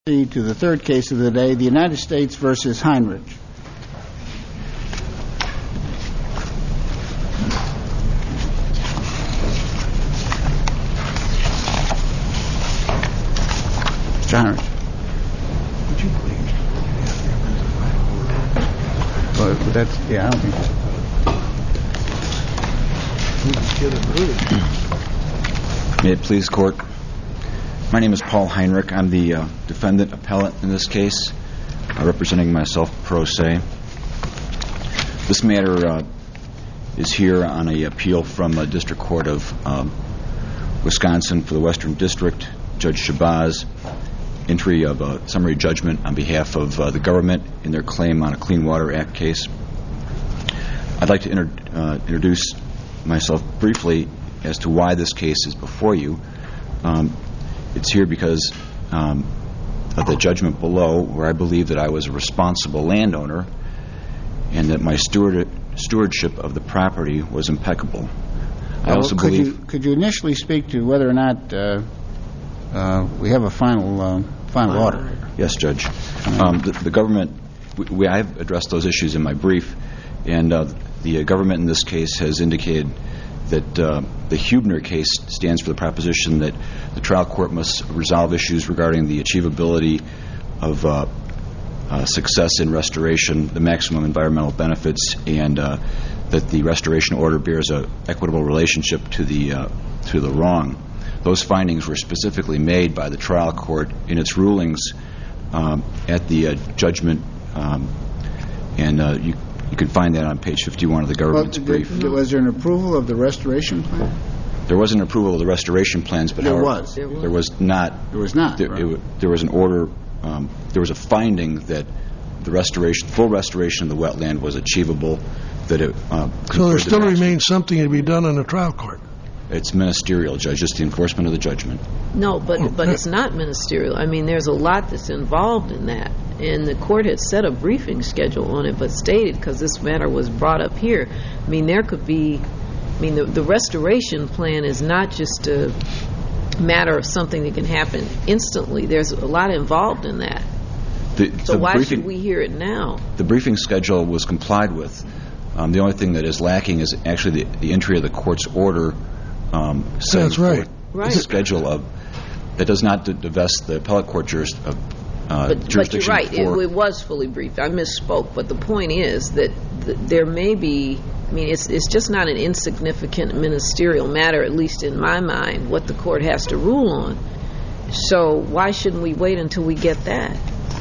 To the third case of the day, the United States versus Heinrich. Mr. Heinrich. Would you please? Well, that's, I don't think so. May it please court. My name is Paul Heinrich. I'm the defendant appellant in this case, representing myself pro se. This matter is here on an appeal from a district court of Wisconsin for the Western District. Judge Shabazz, entry of a summary judgment on behalf of the government in their claim on a Clean Water Act case. I'd like to introduce myself briefly as to why this case is before you. It's here because of the judgment below, where I believe that I was a responsible landowner and that my stewardship of the property was impeccable. I also believe. Could you initially speak to whether or not we have a final order? Yes, Judge. The government. I've addressed those issues in my brief, and the government in this case has indicated that the Huebner case stands for the proposition that the trial court must resolve issues regarding the achievability of success in restoration, the maximum environmental benefits, and that the restoration order bears an equitable relationship to the wrong. Those findings were specifically made by the trial court in its rulings at the judgment, and you can find that on page 51 of the government's brief. Was there an approval of the restoration plan? There was an approval of the restoration plans, but there was not. There was not. Right. There was an order. There was a finding that the full restoration of the wetland was achievable. That it. So there still remains something to be done in the trial court. It's ministerial, Judge. Just the enforcement of the judgment. No, but it's not ministerial. I mean, there's a lot that's involved in that. And the court had set a briefing schedule on it, but stated, because this matter was brought up here, I mean, there could be, the restoration plan is not just a matter of something that can happen instantly. There's a lot involved in that. So why should we hear it now? The briefing schedule was complied with. The only thing that is lacking is actually the entry of the court's order. That's right. The schedule of that does not divest the appellate court jurisdiction. But you're right. It was fully briefed. I misspoke. But the point is that there may be. It's just not an insignificant ministerial matter, at least in my mind, what the court has to rule on. So why shouldn't we wait until we get that?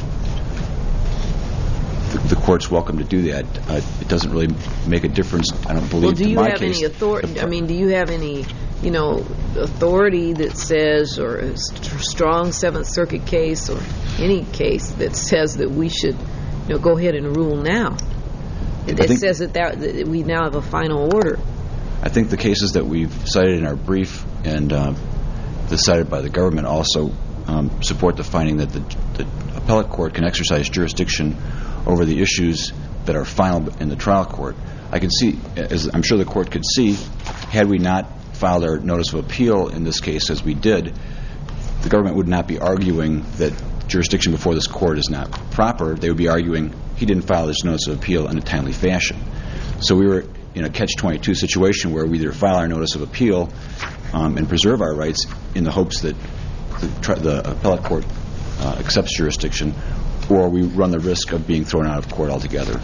The court's welcome to do that. It doesn't really make a difference, I don't believe, to my case. Any authority? Do you have any, authority that says, or a strong Seventh Circuit case, or any case that says that we should, go ahead and rule now? It says that we now have a final order. I think the cases that we've cited in our brief and cited by the government also support the finding that the appellate court can exercise jurisdiction over the issues that are final in the trial court. I can see, as I'm sure the court could see, had we not filed our notice of appeal in this case as we did, the government would not be arguing that jurisdiction before this court is not proper. They would be arguing he didn't file this notice of appeal in a timely fashion. So we were in a catch-22 situation where we either file our notice of appeal and preserve our rights in the hopes that the appellate court accepts jurisdiction, or we run the risk of being thrown out of court altogether.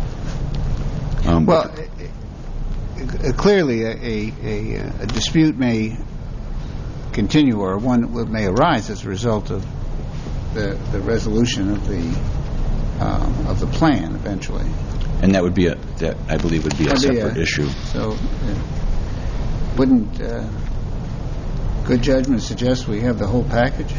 Clearly a dispute may continue, or one may arise as a result of the resolution of the plan eventually. And that would be I believe would be a separate issue. So wouldn't good judgment suggest we have the whole package?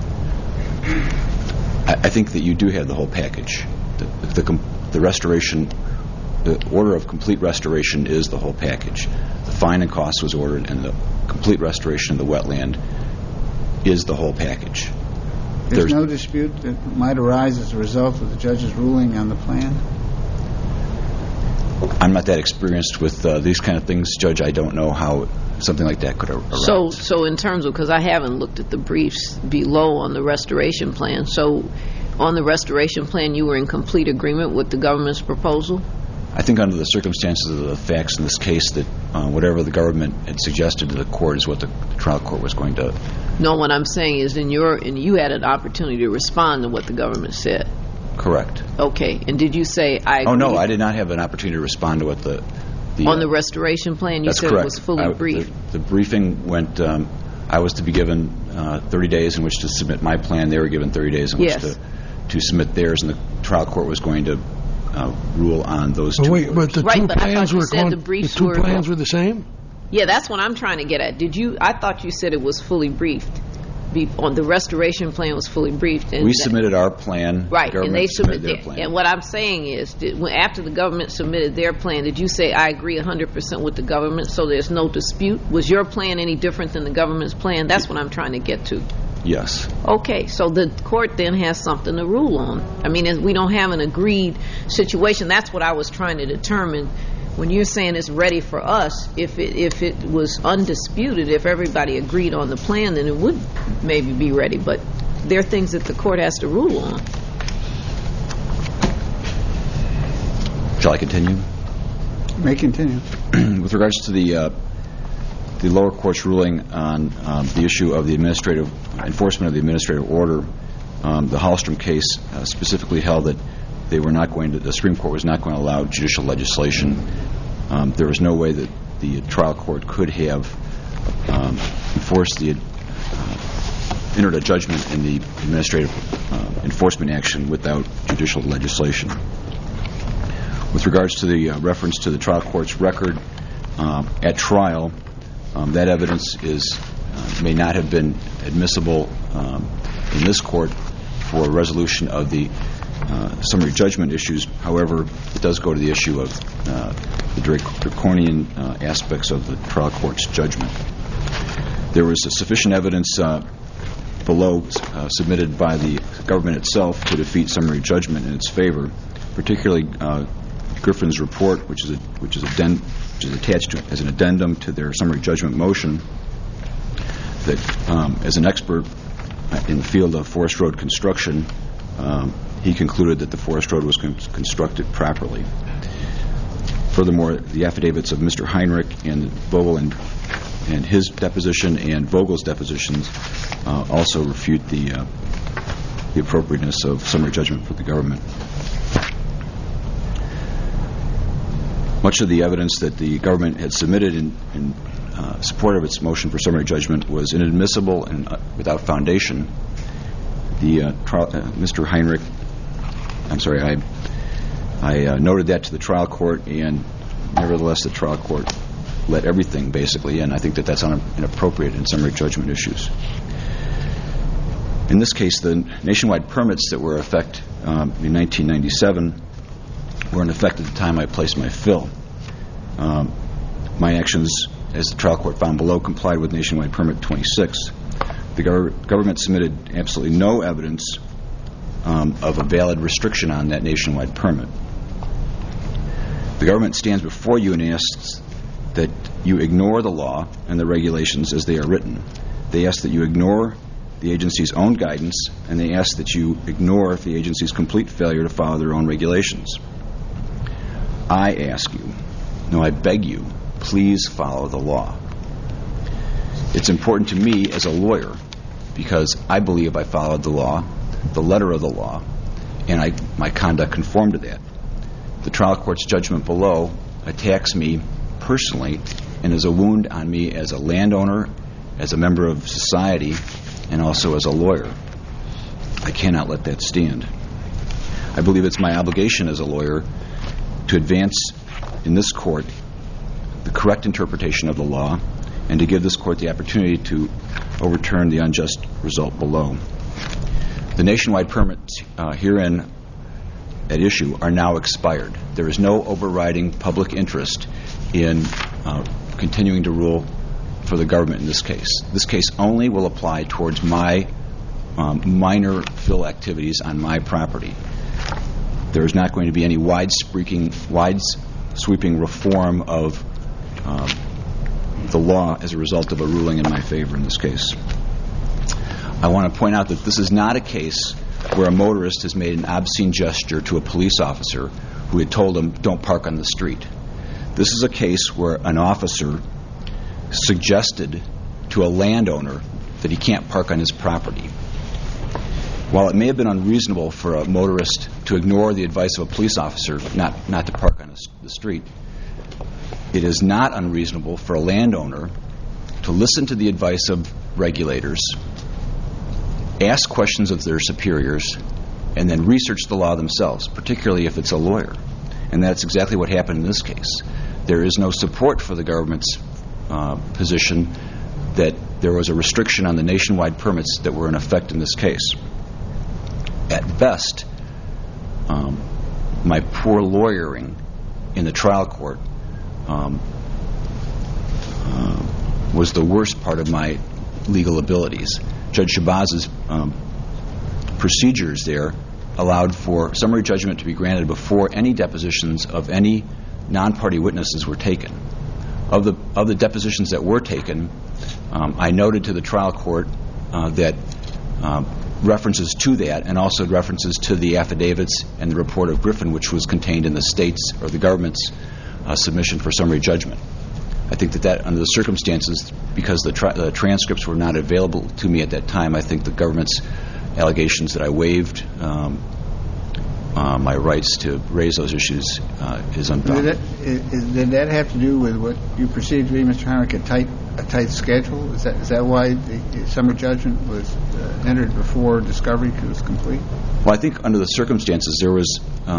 I think that you do have the whole package. The restoration, the order of complete restoration is the whole package. The fine and cost was ordered, and the complete restoration of the wetland is the whole package. There's no dispute that might arise as a result of the judge's ruling on the plan? I'm not that experienced with these kind of things, Judge. I don't know how something like that could arise. So in terms of, because I haven't looked at the briefs below on the restoration plan, so on the restoration plan you were in complete agreement with the government's proposal? I think under the circumstances of the facts in this case that whatever the government had suggested to the court is what the trial court was going to... No, what I'm saying is you had an opportunity to respond to what the government said. Correct. Okay, and did you say I agree? Oh, no, I did not have an opportunity to respond to what the on the restoration plan, you said correct. It was fully briefed. The briefing went, I was to be given 30 days in which to submit my plan. They were given 30 days in which to submit theirs, and the trial court was going to rule on those two. Wait, but the two plans were the same? Yeah, that's what I'm trying to get at. I thought you said it was fully briefed. On the restoration plan was fully briefed. And we submitted our plan. Right, and they submitted their plan. And what I'm saying is, after the government submitted their plan, did you say, I agree 100% with the government, so there's no dispute? Was your plan any different than the government's plan? That's what I'm trying to get to. Yes. Okay, so the court then has something to rule on. I mean, we don't have an agreed situation. That's what I was trying to determine. When you're saying it's ready for us, if it was undisputed, if everybody agreed on the plan, then it would maybe be ready. But there are things that the court has to rule on. Shall I continue? You may continue. With regards to the lower court's ruling on the issue of the enforcement of the administrative order, the Hallstrom case specifically held that the Supreme Court was not going to allow judicial legislation. There was no way that the trial court could have entered a judgment in the administrative enforcement action without judicial legislation. With regards to the reference to the trial court's record at trial, that evidence may not have been admissible in this court for resolution of the summary judgment issues. However, it does go to the issue of the draconian aspects of the trial court's judgment. There was sufficient evidence below submitted by the government itself to defeat summary judgment in its favor, particularly Griffin's report, which is attached as an addendum to their summary judgment motion, that as an expert in the field of forest road construction, he concluded that the forest road was constructed properly. Furthermore, the affidavits of Mr. Heinrich and Vogel and his deposition and Vogel's depositions also refute the appropriateness of summary judgment for the government. Much of the evidence that the government had submitted in support of its motion for summary judgment was inadmissible and without foundation. Mr. Heinrich, I noted that to the trial court, and nevertheless the trial court let everything basically in. I think that that's inappropriate in summary judgment issues. In this case, the nationwide permits that were in effect in 1997 were in effect at the time I placed my fill. My actions, as the trial court found below, complied with Nationwide Permit 26. The government submitted absolutely no evidence of a valid restriction on that nationwide permit. The government stands before you and asks that you ignore the law and the regulations as they are written. They ask that you ignore the agency's own guidance, and they ask that you ignore the agency's complete failure to follow their own regulations. I ask you, no, I beg you, please follow the law. It's important to me as a lawyer because I believe I followed the law, the letter of the law, and my conduct conformed to that. The trial court's judgment below attacks me personally and is a wound on me as a landowner, as a member of society, and also as a lawyer. I cannot let that stand. I believe it's my obligation as a lawyer to advance in this court the correct interpretation of the law and to give this court the opportunity to overturn the unjust result below. The nationwide permits herein at issue are now expired. There is no overriding public interest in continuing to rule for the government in this case. This case only will apply towards my minor fill activities on my property. There is not going to be any wide-sweeping reform of the law as a result of a ruling in my favor in this case. I want to point out that this is not a case where a motorist has made an obscene gesture to a police officer who had told him, "Don't park on the street." This is a case where an officer suggested to a landowner that he can't park on his property. While it may have been unreasonable for a motorist to ignore the advice of a police officer not to park on the street, it is not unreasonable for a landowner to listen to the advice of regulators, ask questions of their superiors, and then research the law themselves, particularly if it's a lawyer. And that's exactly what happened in this case. There is no support for the government's position that there was a restriction on the nationwide permits that were in effect in this case. At best, my poor lawyering in the trial court was the worst part of my legal abilities. Judge Shabazz's procedures there allowed for summary judgment to be granted before any depositions of any non-party witnesses were taken. Of the depositions that were taken, I noted to the trial court that references to that and also references to the affidavits and the report of Griffin, which was contained in the state's or the government's submission for summary judgment. I think that under the circumstances, because the transcripts were not available to me at that time, I think the government's allegations that I waived my rights to raise those issues is unfounded. Did that have to do with what you perceived to be, Mr. Heinrich, a tight schedule? Is that why the summary judgment was entered before discovery was complete? Well, I think under the circumstances there was,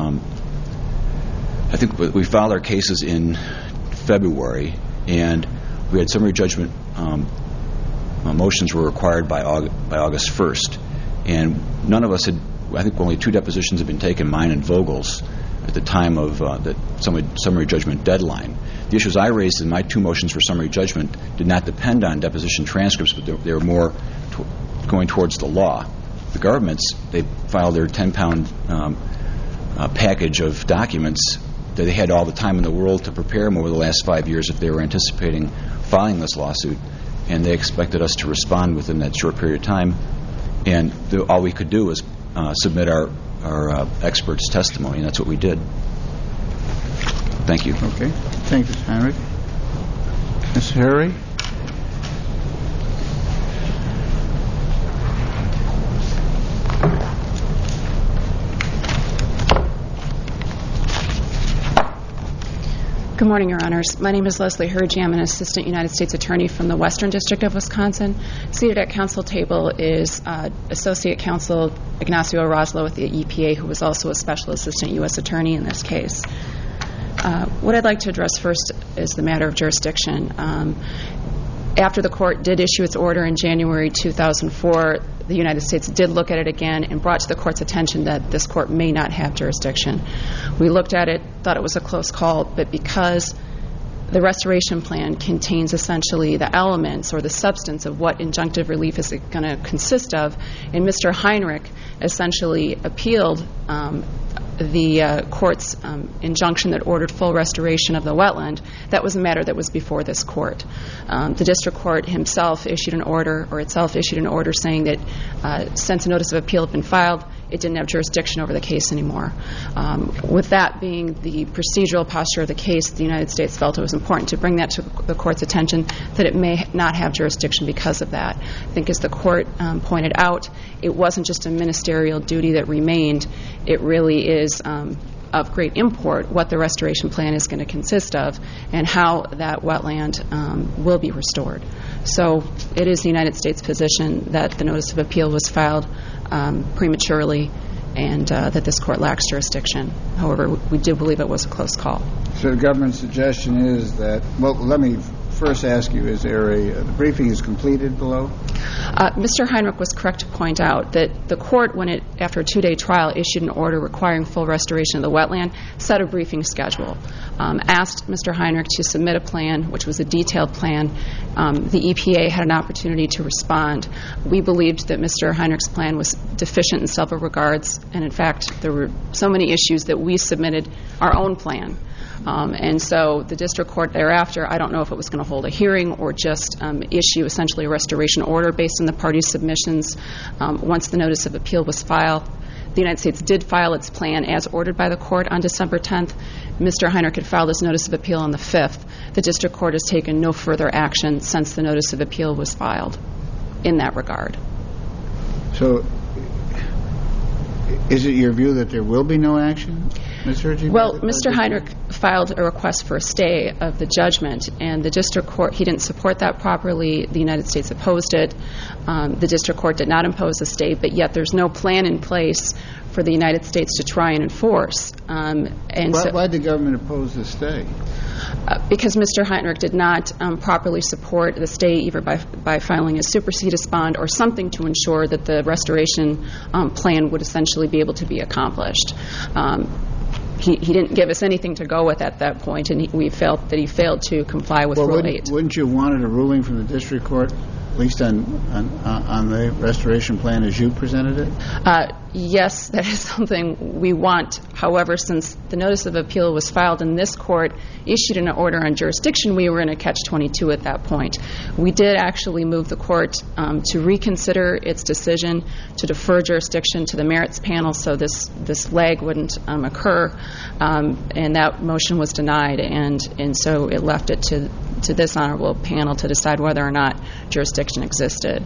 I think we filed our cases in February, and we had summary judgment motions were required by August 1st, and none of us had. I think only 2 depositions had been taken, mine and Vogel's, at the time of the summary judgment deadline. The issues I raised in my 2 motions for summary judgment did not depend on deposition transcripts, but they were more going towards the law. The governments, they filed their 10-pound package of documents that they had all the time in the world to prepare them over the last 5 years if they were anticipating filing this lawsuit, and they expected us to respond within that short period of time, and all we could do was submit our experts' testimony, and that's what we did. Thank you. Okay. Thank you, Mr. Heinrich. Ms. Harry? Good morning, Your Honors. My name is Leslie Hergy. I'm an Assistant United States Attorney from the Western District of Wisconsin. Seated at counsel table is Associate Counsel Ignacio Roslo with the EPA, who was also a Special Assistant U.S. Attorney in this case. What I'd like to address first is the matter of jurisdiction. After the court did issue its order in January 2004, the United States did look at it again and brought to the court's attention that this court may not have jurisdiction. We looked at it, thought it was a close call, but because the restoration plan contains essentially the elements or the substance of what injunctive relief is going to consist of, and Mr. Heinrich essentially appealed the court's injunction that ordered full restoration of the wetland, that was a matter that was before this court. The district court itself issued an order saying that since a notice of appeal had been filed, it didn't have jurisdiction over the case anymore. With that being the procedural posture of the case, the United States felt it was important to bring that to the court's attention, that it may not have jurisdiction because of that. I think as the court pointed out, it wasn't just a ministerial duty that remained. It really is of great import what the restoration plan is going to consist of and how that wetland will be restored. So it is the United States' position that the notice of appeal was filed prematurely and that this court lacks jurisdiction. However, we do believe it was a close call. So the government's suggestion is that, well, let me first ask you, is there the briefing is completed below? Mr. Heinrich was correct to point out that the court, when it, after a 2-day trial, issued an order requiring full restoration of the wetland, set a briefing schedule, asked Mr. Heinrich to submit a plan, which was a detailed plan. The EPA had an opportunity to respond. We believed that Mr. Heinrich's plan was deficient in several regards, and in fact, there were so many issues that we submitted our own plan. And so the district court thereafter, I don't know if it was going to hold a hearing or just issue essentially a restoration order based on the parties' submissions. Once the notice of appeal was filed, the United States did file its plan as ordered by the court on December 10th. Mr. Heinrich had filed his notice of appeal on the 5th. The district court has taken no further action since the notice of appeal was filed in that regard. So, is it your view that there will be no action, Ms. Hergy? Well, Mr. Heinrich filed a request for a stay of the judgment, and the district court, he didn't support that properly. The United States opposed it. The district court did not impose a stay, but yet there's no plan in place for the United States to try and enforce. Why did the government oppose the stay? Because Mr. Heinrich did not properly support the stay either by filing a supersedis bond or something to ensure that the restoration plan would essentially be able to be accomplished. He didn't give us anything to go with at that point, and we felt that he failed to comply with Rule 8. Wouldn't you have wanted a ruling from the district court, at least on the restoration plan as you presented it? Yes, that is something we want. However, since the notice of appeal was filed and this court issued an order on jurisdiction, we were in a catch-22 at that point. We did actually move the court to reconsider its decision to defer jurisdiction to the merits panel so this lag wouldn't occur, and that motion was denied, and so it left it to this honorable panel to decide whether or not jurisdiction existed.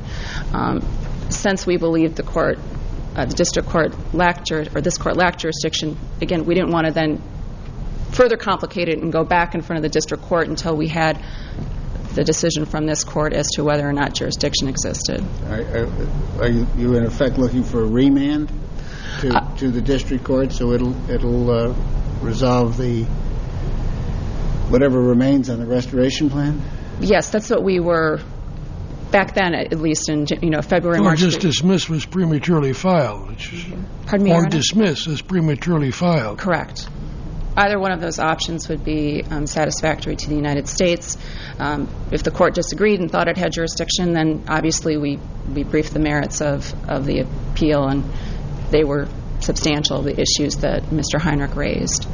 Since we believe the district court lacked jurisdiction, again, we didn't want to then further complicate it and go back in front of the district court until we had the decision from this court as to whether or not jurisdiction existed. Are you in effect looking for a remand to the district court so it'll resolve whatever remains on the restoration plan? Yes, that's what we were back then, at least in February, March. Or just dismiss was prematurely filed. Pardon me, Your Or Honor? dismiss as prematurely filed. Correct. Either one of those options would be satisfactory to the United States. If the court disagreed and thought it had jurisdiction, then obviously we briefed the merits of the appeal, and they were substantial, the issues that Mr. Heinrich raised.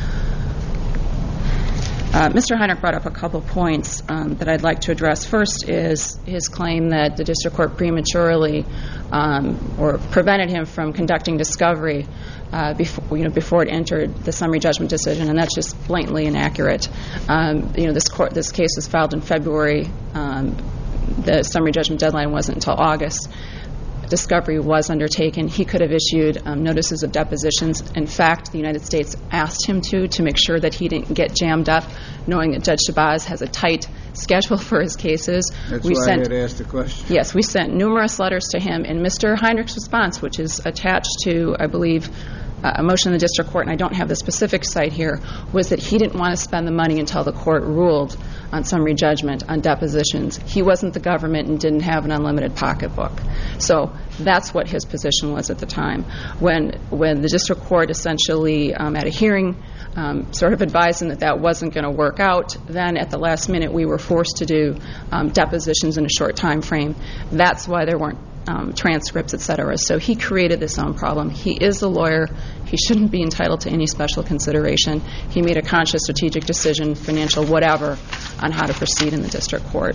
Mr. Heinrich brought up a couple points that I'd like to address. First is his claim that the district court prematurely or prevented him from conducting discovery before it entered the summary judgment decision, and that's just blatantly inaccurate. This case was filed in February. The summary judgment deadline wasn't until August. Discovery was undertaken. He could have issued notices of depositions. In fact, the United States asked him to make sure that he didn't get jammed up, knowing that Judge Shabazz has a tight schedule for his cases. That's why I had asked the question. Yes, we sent numerous letters to him, and Mr. Heinrich's response, which is attached to, I believe, a motion in the district court, and I don't have the specific site here, was that he didn't want to spend the money until the court ruled on summary judgment on depositions. He wasn't the government and didn't have an unlimited pocketbook. So that's what his position was at the time. When the district court essentially, at a hearing, sort of advised him that wasn't going to work out, then at the last minute we were forced to do depositions in a short time frame. That's why there weren't transcripts, et cetera. So he created this own problem. He is a lawyer. He shouldn't be entitled to any special consideration. He made a conscious strategic decision, financial, whatever, on how to proceed in the district court.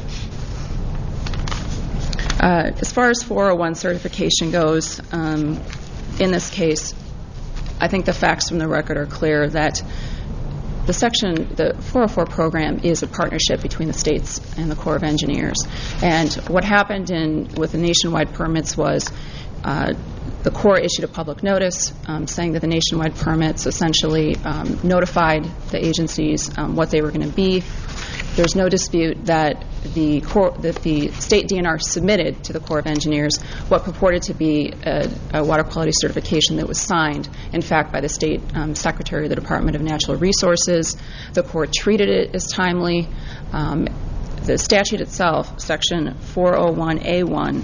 As far as 401 certification goes, in this case, I think the facts from the record are clear that the 404 program is a partnership between the states and the Corps of Engineers. And what happened with the nationwide permits was the Corps issued a public notice saying that the nationwide permits essentially notified the agencies what they were going to be. There's no dispute that the state DNR submitted to the Corps of Engineers what purported to be a water quality certification that was signed, in fact, by the state secretary of the Department of Natural Resources. The Corps treated it as timely. The statute itself, Section 401A1,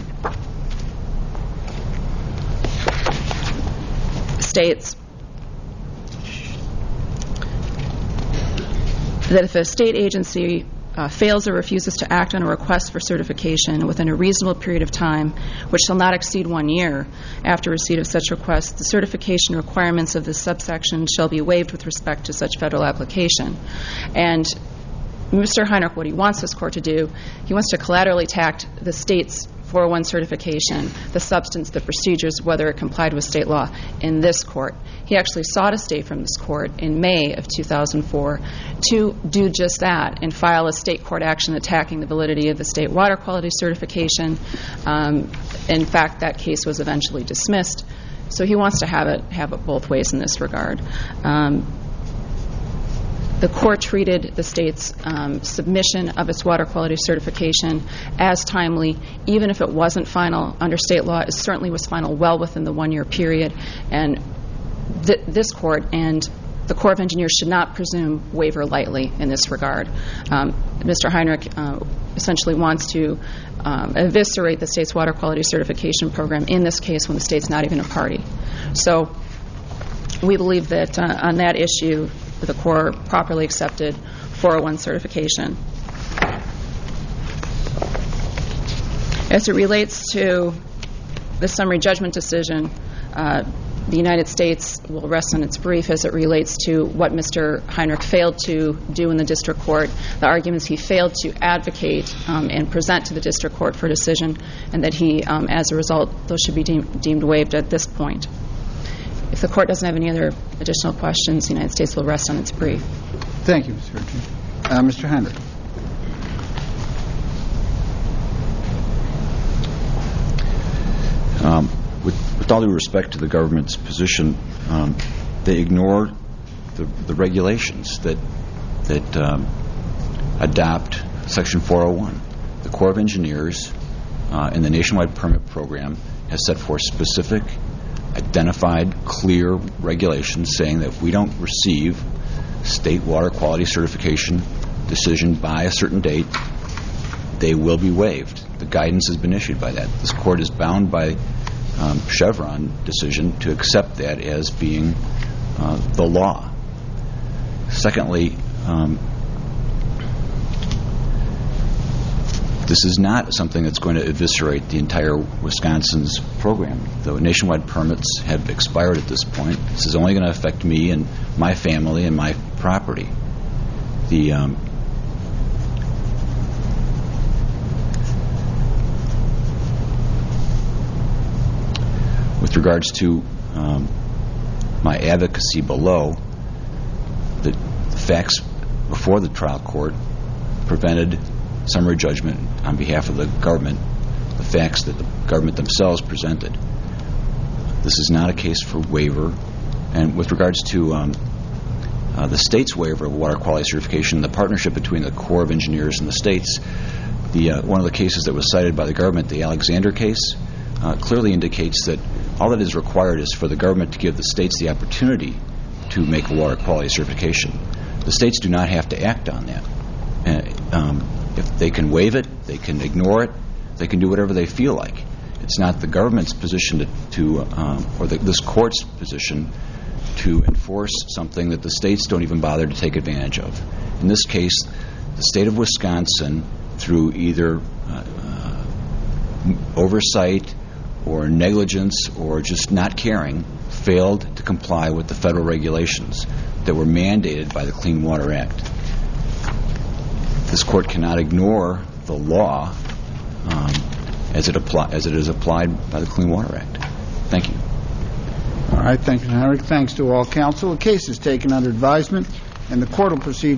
states that if a state agency fails or refuses to act on a request for certification within a reasonable period of time, which shall not exceed 1 year after receipt of such request, the certification requirements of this subsection shall be waived with respect to such federal application. And Mr. Heinrich, what he wants this court to do, he wants to collaterally attack the state's 401 certification, the substance, the procedures, whether it complied with state law in this court. He actually sought a stay from this court in May of 2004 to do just that and file a state court action attacking the validity of the state water quality certification. In fact, that case was eventually dismissed. So he wants to have it both ways in this regard. The court treated the state's submission of its water quality certification as timely, even if it wasn't final under state law. It certainly was final well within the 1 year period, and this court and the Corps of Engineers should not presume waiver lightly in this regard. Mr. Heinrich essentially wants to eviscerate the state's water quality certification program in this case when the state's not even a party. So we believe that on that issue, the Corps properly accepted 401 certification. As it relates to the summary judgment decision, the United States will rest on its brief as it relates to what Mr. Heinrich failed to do in the district court, the arguments he failed to advocate and present to the district court for decision, and that he, as a result, those should be deemed waived at this point. If the court doesn't have any other additional questions, the United States will rest on its brief. Thank you, Ms. Hirchin. Mr. Heinrich. With all due respect to the government's position, they ignore the regulations that adopt Section 401. The Corps of Engineers in the Nationwide Permit Program has set forth specific, identified, clear regulations saying that if we don't receive state water quality certification decision by a certain date, they will be waived. The guidance has been issued by that. This court is bound by Chevron decision to accept that as being the law. Secondly, this is not something that's going to eviscerate the entire Wisconsin's program. The nationwide permits have expired at this point. This is only going to affect me and my family and my property. With regards to my advocacy below, the facts before the trial court prevented summary judgment on behalf of the government, the facts that the government themselves presented. This is not a case for waiver. And with regards to the state's waiver of water quality certification, the partnership between the Corps of Engineers and the states, one of the cases that was cited by the government, the Alexander case, clearly indicates that all that is required is for the government to give the states the opportunity to make a water quality certification. The states do not have to act on that. If they can waive it, they can ignore it, they can do whatever they feel like. It's not the government's position or this court's position to enforce something that the states don't even bother to take advantage of. In this case, the state of Wisconsin, through either oversight or negligence or just not caring, failed to comply with the federal regulations that were mandated by the Clean Water Act. This court cannot ignore the law as it is applied by the Clean Water Act. Thank you. All right, thank you, Henrik. Thanks to all counsel. The case is taken under advisement, and the court will proceed